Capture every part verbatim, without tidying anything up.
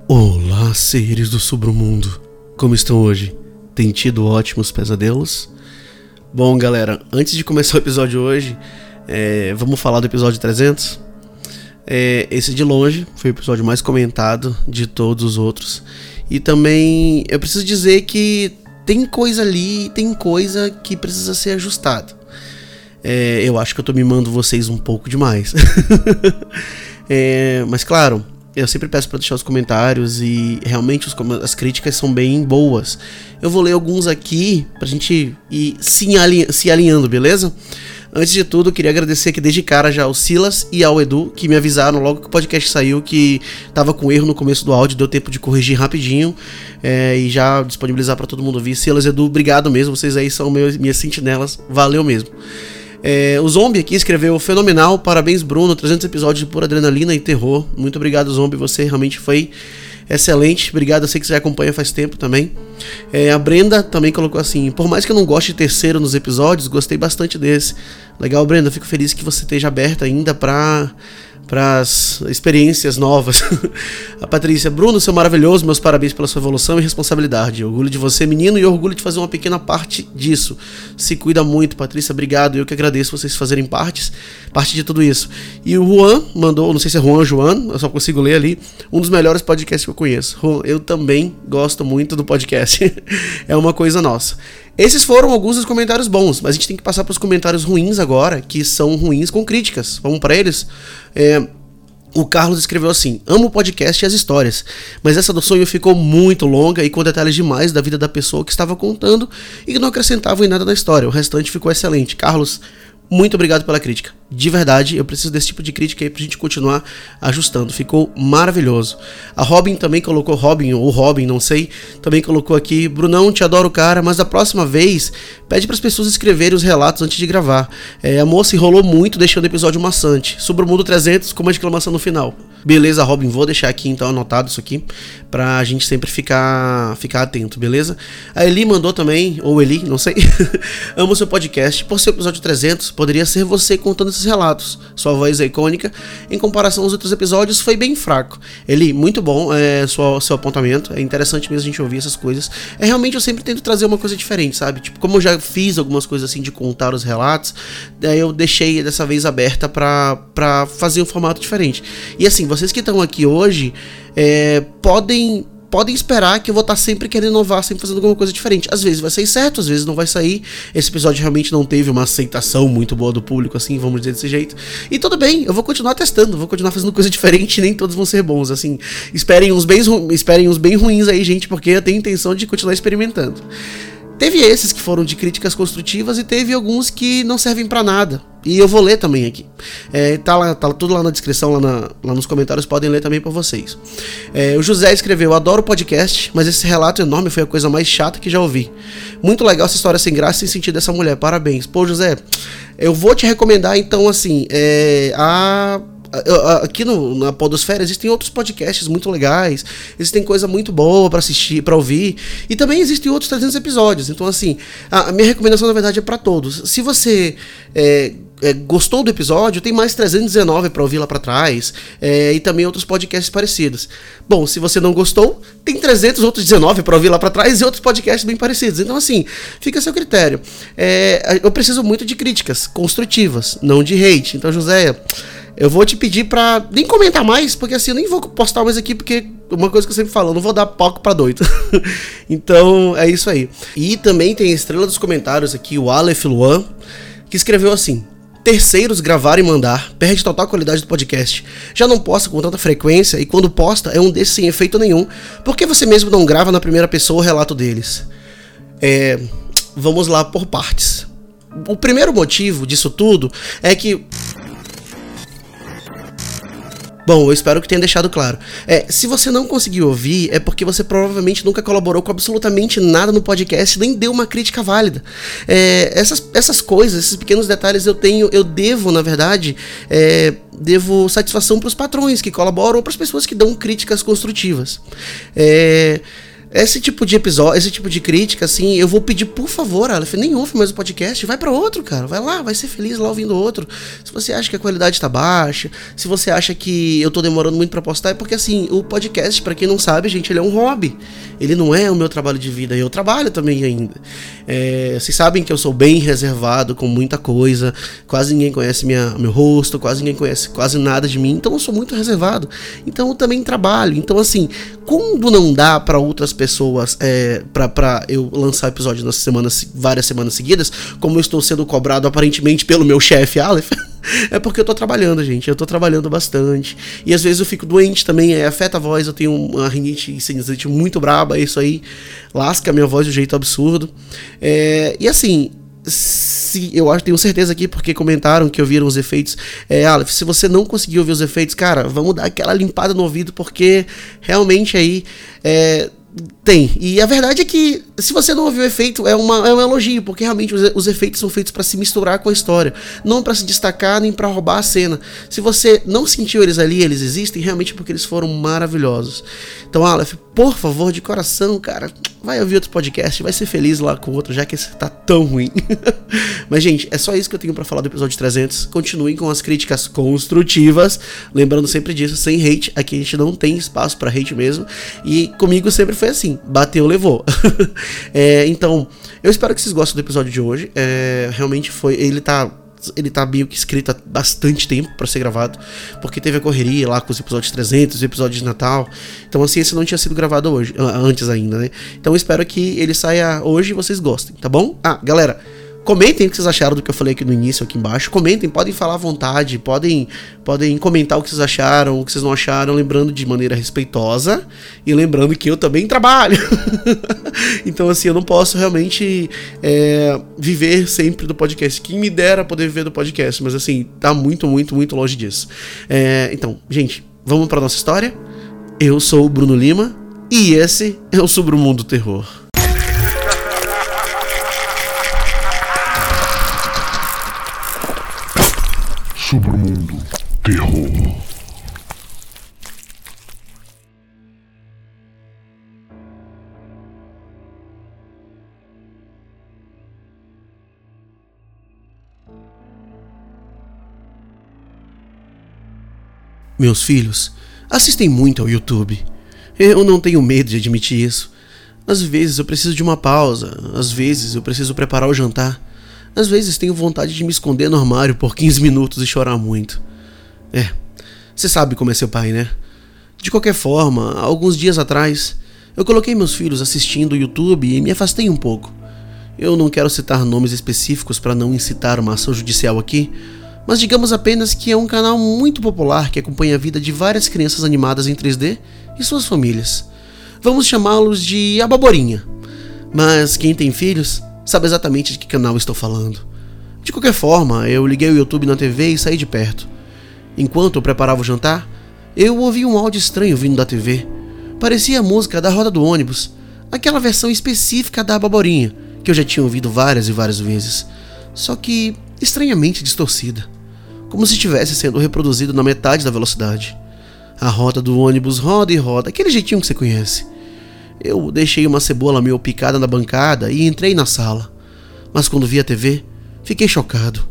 Olá, seres do submundo. Como estão hoje? Tem tido ótimos pesadelos? Bom, galera, antes de começar o episódio hoje, é, vamos falar do episódio trezentos? É, esse de longe foi o episódio mais comentado de todos os outros. E também eu preciso dizer que tem coisa ali, tem coisa que precisa ser ajustada. É, eu acho que eu tô mimando vocês um pouco demais. é, mas claro, eu sempre peço para deixar os comentários e realmente os, as críticas são bem boas. Eu vou ler alguns aqui pra gente ir se, alinha, se alinhando, beleza? Antes de tudo, eu queria agradecer aqui desde cara já ao Silas e ao Edu, que me avisaram logo que o podcast saiu que tava com erro no começo do áudio, deu tempo de corrigir rapidinho é, e já disponibilizar para todo mundo ouvir. Silas e Edu, obrigado mesmo, vocês aí são meus, minhas sentinelas, valeu mesmo. É, o Zombie aqui escreveu: fenomenal, parabéns Bruno, trezentos episódios de pura adrenalina e terror. Muito obrigado, Zombie, você realmente foi excelente, obrigado, eu sei que você acompanha faz tempo também. É, a Brenda também colocou assim: por mais que eu não goste de terceiro nos episódios, gostei bastante desse. Legal, Brenda, fico feliz que você esteja aberta ainda pra para as experiências novas. A Patrícia: Bruno, seu maravilhoso, meus parabéns pela sua evolução e responsabilidade. Orgulho de você, menino, e orgulho de fazer uma pequena parte disso. Se cuida muito, Patrícia, obrigado. Eu que agradeço vocês fazerem partes, parte de tudo isso. E o Juan mandou, não sei se é Juan ou Joan, eu só consigo ler ali, um dos melhores podcasts que eu conheço. Juan, eu também gosto muito do podcast. É uma coisa nossa. Esses foram alguns dos comentários bons, mas a gente tem que passar para os comentários ruins agora, que são ruins com críticas. Vamos para eles? É, o Carlos escreveu assim: amo o podcast e as histórias, mas essa do sonho ficou muito longa e com detalhes demais da vida da pessoa que estava contando e que não acrescentavam em nada na história. O restante ficou excelente. Carlos, muito obrigado pela crítica. De verdade, eu preciso desse tipo de crítica aí pra gente continuar ajustando. Ficou maravilhoso. A Robin também colocou, Robin ou Robin, não sei, também colocou aqui: Brunão, te adoro, cara, mas da próxima vez pede pras pessoas escreverem os relatos antes de gravar. É, a moça enrolou muito deixando o episódio maçante. Sobre o mundo trezentos com uma exclamação no final. Beleza, Robin, vou deixar aqui então anotado isso aqui pra gente sempre ficar, ficar atento, beleza? A Eli mandou também, ou Eli, não sei. Amo seu podcast. Por ser o episódio trezentos, poderia ser você contando esses relatos. Sua voz é icônica. Em comparação aos outros episódios, foi bem fraco. Eli, muito bom é, sua, seu apontamento. É interessante mesmo a gente ouvir essas coisas. É, realmente eu sempre tento trazer uma coisa diferente, sabe? Tipo, como eu já fiz algumas coisas assim de contar os relatos, daí eu deixei dessa vez aberta pra, pra fazer um formato diferente. E assim, vocês que estão aqui hoje é, podem... podem esperar que eu vou estar sempre querendo inovar, sempre fazendo alguma coisa diferente. Às vezes vai sair certo, às vezes não vai sair. Esse episódio realmente não teve uma aceitação muito boa do público, assim, vamos dizer desse jeito. E tudo bem, eu vou continuar testando, vou continuar fazendo coisa diferente, nem todos vão ser bons, assim. Esperem uns bem, esperem uns bem ruins aí, gente, porque eu tenho intenção de continuar experimentando. Teve esses que foram de críticas construtivas e teve alguns que não servem pra nada. E eu vou ler também aqui. É, tá, lá, tá tudo lá na descrição, lá, na, lá nos comentários, podem ler também pra vocês. É, o José escreveu: adoro o podcast, mas esse relato enorme foi a coisa mais chata que já ouvi. Muito legal essa história sem graça e sem sentido dessa mulher, parabéns. Pô, José, eu vou te recomendar então, assim, é, a... aqui no, na Podosfera existem outros podcasts muito legais, existem coisa muito boa pra assistir, pra ouvir, e também existem outros trezentos episódios. Então assim, a, a minha recomendação na verdade é pra todos. Se você é, é, gostou do episódio, tem mais trezentos e dezenove pra ouvir lá pra trás, é, e também outros podcasts parecidos. Bom, se você não gostou, tem trezentos outros dezenove pra ouvir lá pra trás e outros podcasts bem parecidos. Então assim, fica a seu critério. É, eu preciso muito de críticas construtivas, não de hate. Então, José, eu vou te pedir pra nem comentar mais, porque assim, eu nem vou postar mais aqui, porque uma coisa que eu sempre falo, eu não vou dar palco pra doido. Então, é isso aí. E também tem a estrela dos comentários aqui, o Aleph Luan, que escreveu assim: terceiros gravar e mandar, perde total qualidade do podcast. Já não posta com tanta frequência, e quando posta é um desses sem efeito nenhum. Por que você mesmo não grava na primeira pessoa o relato deles? É, vamos lá por partes. O primeiro motivo disso tudo é que... Bom, eu espero que tenha deixado claro. É, se você não conseguiu ouvir, é porque você provavelmente nunca colaborou com absolutamente nada no podcast, nem deu uma crítica válida. É, essas, essas coisas, esses pequenos detalhes eu tenho, eu devo, na verdade, é, devo satisfação para os patrões que colaboram ou para as pessoas que dão críticas construtivas. É... esse tipo de episódio, esse tipo de crítica, assim, eu vou pedir, por favor, Aleph, nem ouve mais o podcast, vai pra outro, cara, vai lá, vai ser feliz lá ouvindo outro. Se você acha que a qualidade tá baixa, se você acha que eu tô demorando muito pra postar, é porque, assim, o podcast, pra quem não sabe, gente, ele é um hobby, ele não é o meu trabalho de vida, eu trabalho também ainda. É, vocês sabem que eu sou bem reservado com muita coisa, quase ninguém conhece minha, meu rosto, quase ninguém conhece quase nada de mim, então eu sou muito reservado, então eu também trabalho, então, assim, quando não dá pra outras pessoas, é, pra, pra eu lançar episódio nas semanas, várias semanas seguidas, como eu estou sendo cobrado aparentemente pelo meu chefe Aleph, é porque eu tô trabalhando, gente, eu tô trabalhando bastante, e às vezes eu fico doente também, é, afeta a voz, eu tenho uma rinite sinusite muito braba, isso aí lasca a minha voz de um jeito absurdo, é, e assim, se, eu acho, tenho certeza aqui, porque comentaram que ouviram os efeitos, é, Aleph, se você não conseguiu ouvir os efeitos, cara, vamos dar aquela limpada no ouvido, porque realmente aí, é, tem, e a verdade é que se você não ouviu o efeito, é, uma, é um elogio, porque realmente os, os efeitos são feitos para se misturar com a história, não para se destacar nem para roubar a cena. Se você não sentiu eles ali, eles existem realmente porque eles foram maravilhosos. Então, Aleph, por favor, de coração, cara, vai ouvir outro podcast, vai ser feliz lá com outro, já que esse tá tão ruim. Mas, gente, é só isso que eu tenho para falar do episódio trezentos. Continuem com as críticas construtivas, lembrando sempre disso, sem hate, aqui a gente não tem espaço para hate mesmo, e comigo sempre foi assim, bateu, levou. É, então, eu espero que vocês gostem do episódio de hoje. É, realmente foi, ele tá ele tá meio que escrito há bastante tempo pra ser gravado, porque teve a correria lá com os episódios trezentos, os episódios de Natal, então assim, esse não tinha sido gravado hoje, antes ainda, né? Então eu espero que ele saia hoje e vocês gostem, tá bom? Ah, galera, comentem o que vocês acharam do que eu falei aqui no início, aqui embaixo. Comentem, podem falar à vontade, podem, podem comentar o que vocês acharam, o que vocês não acharam, lembrando de maneira respeitosa e lembrando que eu também trabalho. Então, assim, eu não posso realmente é, viver sempre do podcast. Quem me dera poder viver do podcast, mas assim, tá muito, muito, muito longe disso. É, então, gente, vamos pra nossa história. Eu sou o Bruno Lima e esse é o Sobre o Mundo do Terror. Sobre o Mundo Terror. Meus filhos assistem muito ao YouTube. Eu não tenho medo de admitir isso. Às vezes eu preciso de uma pausa, às vezes eu preciso preparar o jantar. Às vezes tenho vontade de me esconder no armário por quinze minutos e chorar muito. É, você sabe como é ser pai, né? De qualquer forma, alguns dias atrás, eu coloquei meus filhos assistindo o YouTube e me afastei um pouco. Eu não quero citar nomes específicos para não incitar uma ação judicial aqui, mas digamos apenas que é um canal muito popular que acompanha a vida de várias crianças animadas em três D e suas famílias. Vamos chamá-los de Ababorinha. Mas quem tem filhos sabe exatamente de que canal estou falando. De qualquer forma, eu liguei o YouTube na T V e saí de perto. Enquanto eu preparava o jantar, eu ouvi um áudio estranho vindo da T V. Parecia a música da roda do ônibus, aquela versão específica da Ababorinha, que eu já tinha ouvido várias e várias vezes, só que estranhamente distorcida, como se estivesse sendo reproduzido na metade da velocidade. A roda do ônibus roda e roda, aquele jeitinho que você conhece. Eu deixei uma cebola meio picada na bancada e entrei na sala. Mas quando vi a T V, fiquei chocado.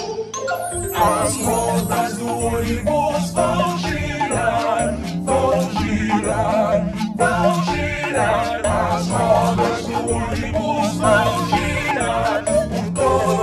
As rodas do ônibus vão girar, vão girar, vão girar. As rodas do ônibus vão girar por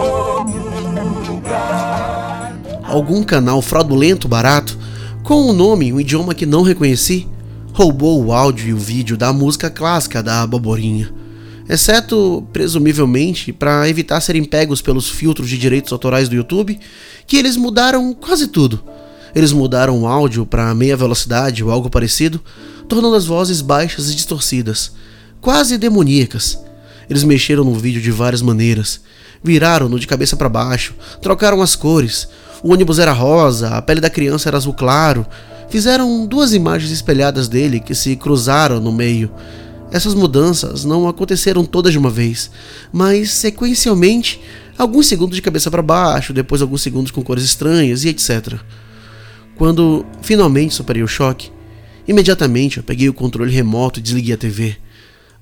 todo lugar. Algum canal fraudulento barato, com um nome e um idioma que não reconheci, roubou o áudio e o vídeo da música clássica da Ababorinha, exceto, presumivelmente, para evitar serem pegos pelos filtros de direitos autorais do YouTube, que eles mudaram quase tudo. Eles mudaram o áudio para meia velocidade ou algo parecido, tornando as vozes baixas e distorcidas, quase demoníacas. Eles mexeram no vídeo de várias maneiras, viraram-no de cabeça para baixo, trocaram as cores, o ônibus era rosa, a pele da criança era azul claro. Fizeram duas imagens espelhadas dele que se cruzaram no meio. Essas mudanças não aconteceram todas de uma vez, mas sequencialmente, alguns segundos de cabeça para baixo, depois alguns segundos com cores estranhas e etcétera. Quando finalmente superei o choque, imediatamente eu peguei o controle remoto e desliguei a T V.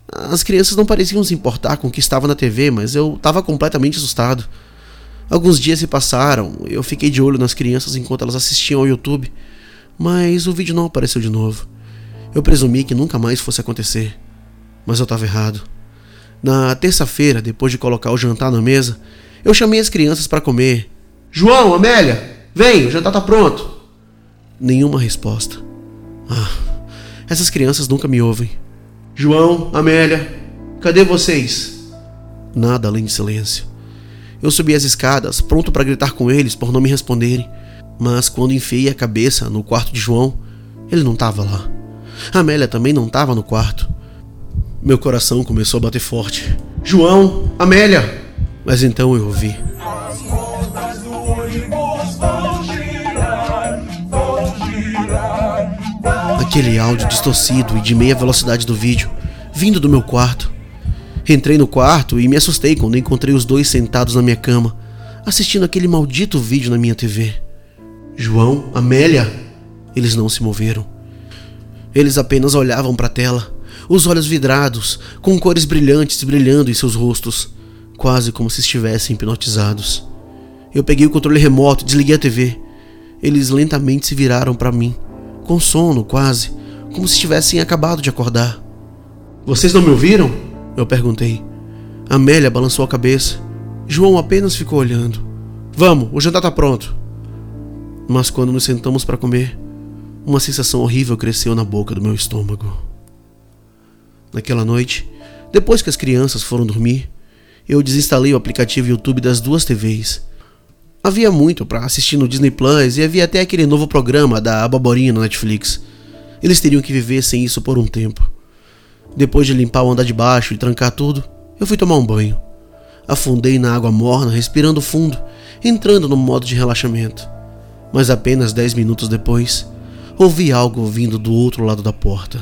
As crianças não pareciam se importar com o que estava na T V, mas eu estava completamente assustado. Alguns dias se passaram, eu fiquei de olho nas crianças enquanto elas assistiam ao YouTube, mas o vídeo não apareceu de novo. Eu presumi que nunca mais fosse acontecer, mas eu estava errado. Na terça-feira, depois de colocar o jantar na mesa, eu chamei as crianças para comer. João, Amélia, vem, o jantar tá pronto. Nenhuma resposta. Ah, essas crianças nunca me ouvem. João, Amélia, cadê vocês? Nada além de silêncio. Eu subi as escadas, pronto para gritar com eles por não me responderem, mas quando enfiei a cabeça no quarto de João, ele não estava lá. A Amélia também não estava no quarto. Meu coração começou a bater forte. João, Amélia! Mas então eu ouvi. As rodas do ônibus vão girar, vão girar, vão Aquele áudio distorcido e de meia velocidade do vídeo, vindo do meu quarto. Entrei no quarto e me assustei quando encontrei os dois sentados na minha cama, assistindo aquele maldito vídeo na minha T V. João, Amélia! Eles não se moveram. Eles apenas olhavam para a tela, os olhos vidrados, com cores brilhantes brilhando em seus rostos, quase como se estivessem hipnotizados. Eu peguei o controle remoto e desliguei a T V. Eles lentamente se viraram para mim, com sono quase, como se tivessem acabado de acordar. Vocês não me ouviram? Eu perguntei. Amélia balançou a cabeça. João apenas ficou olhando. Vamos, o jantar tá pronto. Mas quando nos sentamos para comer, uma sensação horrível cresceu na boca do meu estômago. Naquela noite, depois que as crianças foram dormir, eu desinstalei o aplicativo YouTube das duas T Vs. Havia muito para assistir no Disney Plus e havia até aquele novo programa da Aboborinha no Netflix. Eles teriam que viver sem isso por um tempo. Depois de limpar o andar de baixo e trancar tudo, eu fui tomar um banho. Afundei na água morna, respirando fundo, entrando no modo de relaxamento. Mas apenas dez minutos depois, ouvi algo vindo do outro lado da porta.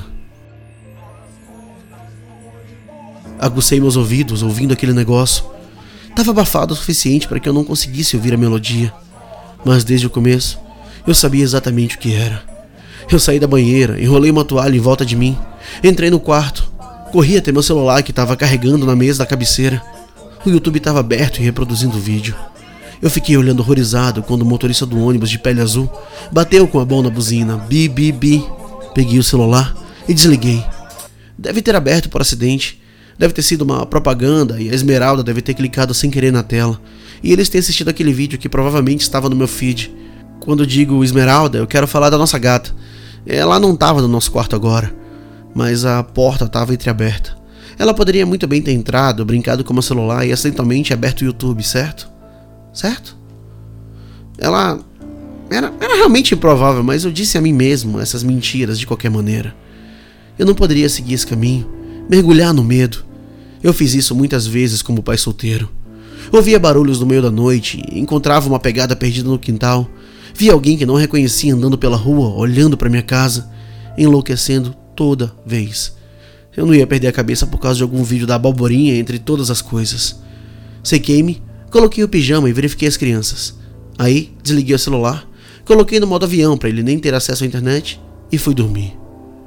Aguçei meus ouvidos ouvindo aquele negócio. Estava abafado o suficiente para que eu não conseguisse ouvir a melodia. Mas desde o começo, eu sabia exatamente o que era. Eu saí da banheira, enrolei uma toalha em volta de mim, entrei no quarto, corri até meu celular que estava carregando na mesa da cabeceira. O YouTube estava aberto e reproduzindo o vídeo. Eu fiquei olhando horrorizado quando o motorista do ônibus de pele azul bateu com a mão na buzina. Bi, bi, bi. Peguei o celular e desliguei. Deve ter aberto por acidente. Deve ter sido uma propaganda e a Esmeralda deve ter clicado sem querer na tela. E eles têm assistido aquele vídeo que provavelmente estava no meu feed. Quando digo Esmeralda, eu quero falar da nossa gata. Ela não estava no nosso quarto agora, mas a porta estava entreaberta. Ela poderia muito bem ter entrado, brincado com o meu celular e acidentalmente aberto o YouTube, certo? Certo? Ela... Era, era realmente improvável, mas eu disse a mim mesmo essas mentiras de qualquer maneira. Eu não poderia seguir esse caminho, mergulhar no medo. Eu fiz isso muitas vezes como pai solteiro. Ouvia barulhos no meio da noite, encontrava uma pegada perdida no quintal, via alguém que não reconhecia andando pela rua, olhando para minha casa, enlouquecendo toda vez. Eu não ia perder a cabeça por causa de algum vídeo da Aboborinha entre todas as coisas. Sequei-me, coloquei o pijama e verifiquei as crianças. Aí, desliguei o celular, coloquei no modo avião para ele nem ter acesso à internet e fui dormir.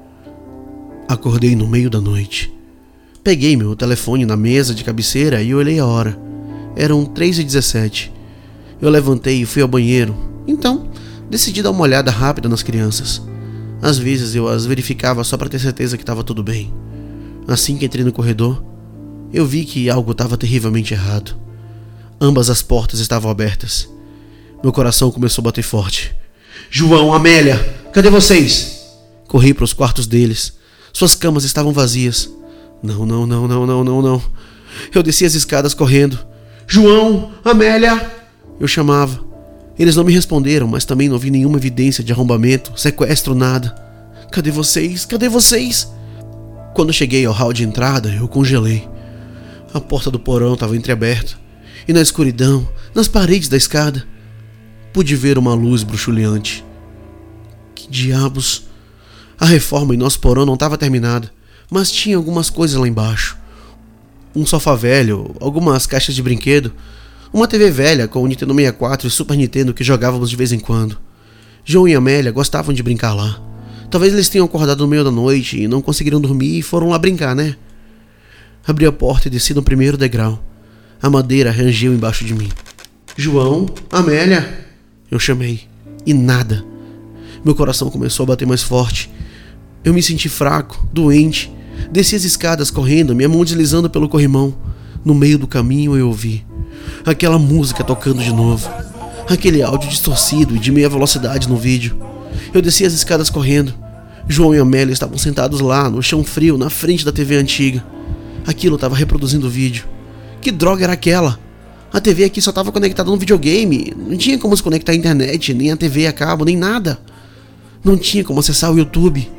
Acordei no meio da noite. Peguei meu telefone na mesa de cabeceira e olhei a hora. Eram três e dezessete. Eu levantei e fui ao banheiro. Então, decidi dar uma olhada rápida nas crianças. Às vezes eu as verificava só para ter certeza que estava tudo bem. Assim que entrei no corredor, eu vi que algo estava terrivelmente errado. Ambas as portas estavam abertas. Meu coração começou a bater forte. João, Amélia, cadê vocês? Corri para os quartos deles. Suas camas estavam vazias. Não, não, não, não, não, não, não. Eu desci as escadas correndo. João, Amélia! Eu chamava. Eles não me responderam, mas também não vi nenhuma evidência de arrombamento, sequestro, nada. Cadê vocês? Cadê vocês? Quando cheguei ao hall de entrada, eu congelei. A porta do porão estava entreaberta. E na escuridão, nas paredes da escada, pude ver uma luz bruxuleante. Que diabos? A reforma em nosso porão não estava terminada, mas tinha algumas coisas lá embaixo. Um sofá velho, algumas caixas de brinquedo, uma T V velha com o Nintendo sessenta e quatro e Super Nintendo que jogávamos de vez em quando. João e Amélia gostavam de brincar lá. Talvez eles tenham acordado no meio da noite e não conseguiram dormir e foram lá brincar, né? Abri a porta e desci no primeiro degrau. A madeira rangeu embaixo de mim. João, Amélia, eu chamei. E nada. Meu coração começou a bater mais forte. Eu me senti fraco, doente. Desci as escadas correndo, minha mão deslizando pelo corrimão. No meio do caminho eu ouvi aquela música tocando de novo. Aquele áudio distorcido e de meia velocidade no vídeo. Eu desci as escadas correndo. João e Amélia estavam sentados lá, no chão frio, na frente da T V antiga. Aquilo estava reproduzindo o vídeo. Que droga era aquela? A T V aqui só estava conectada no videogame. Não tinha como se conectar à internet, nem a T V a cabo, nem nada. Não tinha como acessar o YouTube.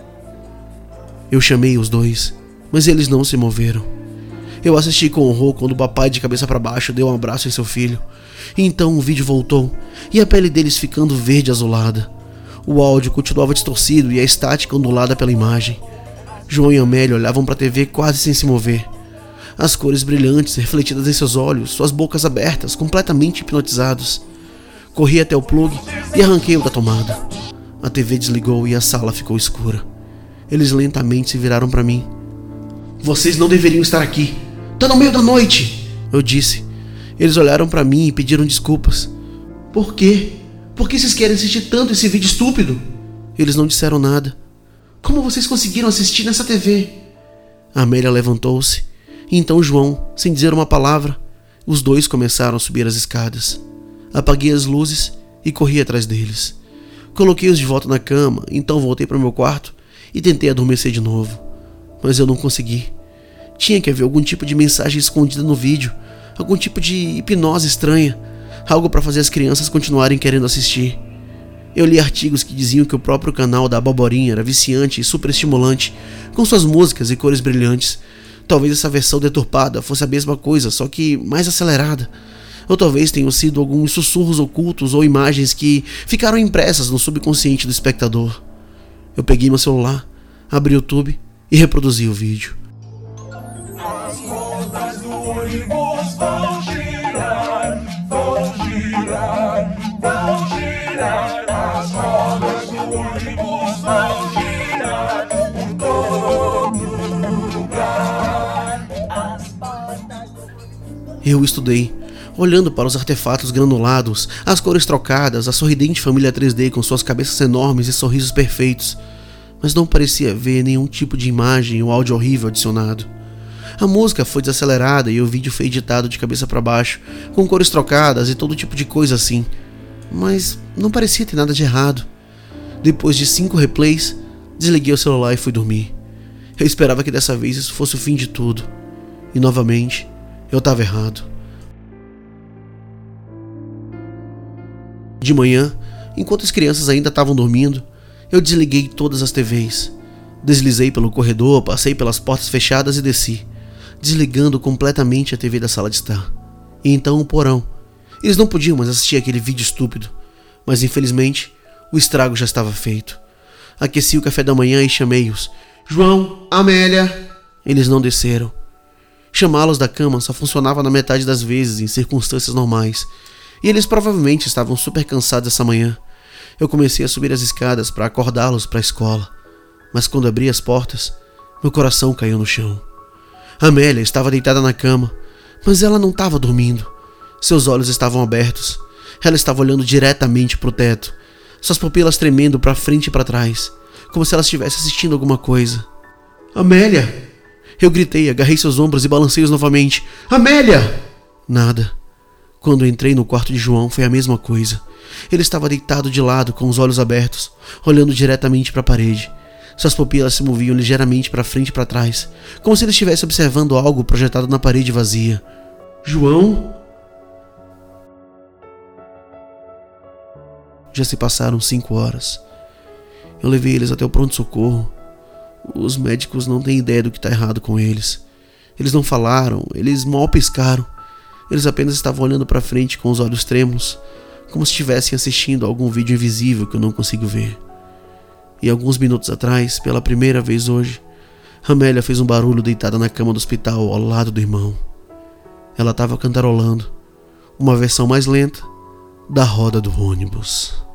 Eu chamei os dois, mas eles não se moveram. Eu assisti com horror quando o papai, de cabeça para baixo, deu um abraço em seu filho. E então o vídeo voltou, e a pele deles ficando verde azulada. O áudio continuava distorcido e a estática ondulada pela imagem. João e Amélia olhavam para a T V quase sem se mover. As cores brilhantes refletidas em seus olhos, suas bocas abertas, completamente hipnotizados. Corri até o plug e arranquei o da tomada. A T V desligou e a sala ficou escura. Eles lentamente se viraram para mim. Vocês não deveriam estar aqui. Tá no meio da noite, eu disse. Eles olharam para mim e pediram desculpas. Por quê? Por que vocês querem assistir tanto esse vídeo estúpido? Eles não disseram nada. Como vocês conseguiram assistir nessa T V? A Amélia levantou-se. E então João, sem dizer uma palavra, os dois começaram a subir as escadas. Apaguei as luzes e corri atrás deles. Coloquei-os de volta na cama, então voltei para o meu quarto e tentei adormecer de novo. Mas eu não consegui. Tinha que haver algum tipo de mensagem escondida no vídeo, algum tipo de hipnose estranha, algo para fazer as crianças continuarem querendo assistir. Eu li artigos que diziam que o próprio canal da Aboborinha era viciante e super estimulante, com suas músicas e cores brilhantes. Talvez essa versão deturpada fosse a mesma coisa, só que mais acelerada. Ou talvez tenham sido alguns sussurros ocultos ou imagens que ficaram impressas no subconsciente do espectador. Eu peguei meu celular, abri o YouTube e reproduzi o vídeo. As rodas do ônibus vão girar, vão girar, vão girar. As rodas do ônibus vão girar por todo lugar. Eu estudei, olhando para os artefatos granulados, as cores trocadas, a sorridente família três D com suas cabeças enormes e sorrisos perfeitos, mas não parecia haver nenhum tipo de imagem ou áudio horrível adicionado. A música foi desacelerada e o vídeo foi editado de cabeça para baixo, com cores trocadas e todo tipo de coisa assim, mas não parecia ter nada de errado. Depois de cinco replays, desliguei o celular e fui dormir. Eu esperava que dessa vez isso fosse o fim de tudo, e novamente eu estava errado. De manhã, enquanto as crianças ainda estavam dormindo, eu desliguei todas as T Vs. Deslizei pelo corredor, passei pelas portas fechadas e desci, desligando completamente a T V da sala de estar. E então o porão. Eles não podiam mais assistir aquele vídeo estúpido, mas infelizmente o estrago já estava feito. Aqueci o café da manhã e chamei-os. João, Amélia. Eles não desceram. Chamá-los da cama só funcionava na metade das vezes em circunstâncias normais, e eles provavelmente estavam super cansados essa manhã. Eu comecei a subir as escadas para acordá-los para a escola, mas quando abri as portas, meu coração caiu no chão. Amélia estava deitada na cama, mas ela não estava dormindo. Seus olhos estavam abertos. Ela estava olhando diretamente para o teto, suas pupilas tremendo para frente e para trás, como se ela estivesse assistindo alguma coisa. Amélia! Eu gritei, agarrei seus ombros e balancei-os novamente. Amélia! Nada. Quando entrei no quarto de João foi a mesma coisa. Ele estava deitado de lado, com os olhos abertos, olhando diretamente para a parede. Suas pupilas se moviam ligeiramente para frente e para trás, como se ele estivesse observando algo projetado na parede vazia. João? Já se passaram cinco horas. Eu levei eles até o pronto-socorro. Os médicos não têm ideia do que está errado com eles. Eles não falaram, eles mal piscaram. Eles apenas estavam olhando para frente com os olhos trêmulos, como se estivessem assistindo a algum vídeo invisível que eu não consigo ver. E alguns minutos atrás, pela primeira vez hoje, Amélia fez um barulho deitada na cama do hospital ao lado do irmão. Ela estava cantarolando uma versão mais lenta da roda do ônibus.